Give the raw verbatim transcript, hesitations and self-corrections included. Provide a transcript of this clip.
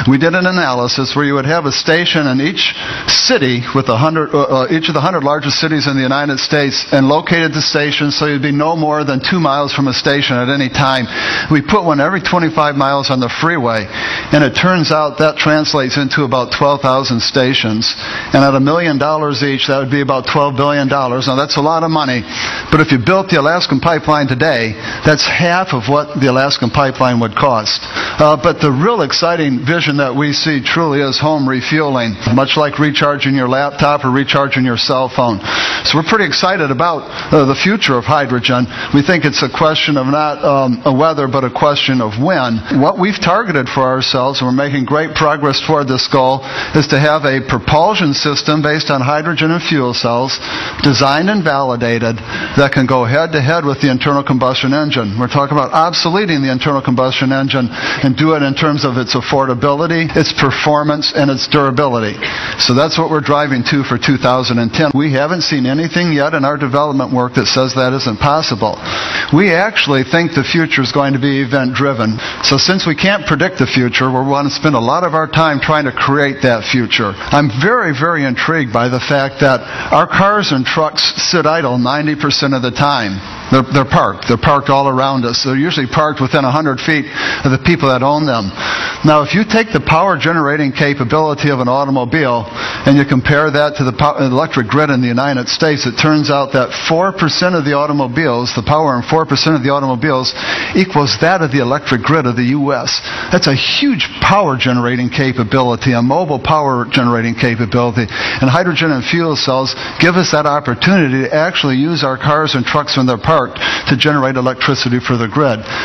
We did an analysis where you would have a station in each city with a hundred, uh, each of the hundred largest cities in the United States, and located the station so you'd be no more than two miles from a station at any time. We put one every twenty-five miles on the freeway, and it turns out that translates into about twelve thousand stations. And at a million dollars each, that would be about twelve billion dollars. Now that's a lot of money, but if you built the Alaskan Pipeline today, that's half of what the Alaskan Pipeline would cost. Uh, but the real exciting vision that we see truly is home refueling, much like recharging your laptop or recharging your cell phone. So we're pretty excited about uh, the future of hydrogen. We think it's a question of not um, a whether, but a question of when. What we've targeted for ourselves, and we're making great progress toward this goal, is to have a propulsion system based on hydrogen and fuel cells, designed and validated, that can go head-to-head with the internal combustion engine. We're talking about obsoleting the internal combustion engine and do it in terms of its affordability, its performance, and its durability. So that's what we're driving to for two thousand ten. We haven't seen anything yet in our development work that says that isn't possible. We actually think the future is going to be event-driven. So since we can't predict the future, we want to spend a lot of our time trying to create that future. I'm very, very intrigued by the fact that our cars and trucks sit idle ninety percent of the time. They're, they're parked. They're parked all around us. They're usually parked within one hundred feet of the people that own them. Now, if you take the power generating capability of an automobile and you compare that to the power, electric grid in the United States, it turns out that four percent of the automobiles, the power in four percent of the automobiles, equals that of the electric grid of the U S That's a huge power generating capability, a mobile power generating capability. And hydrogen and fuel cells give us that opportunity to actually use our cars and trucks when they're parked to generate electricity for the grid.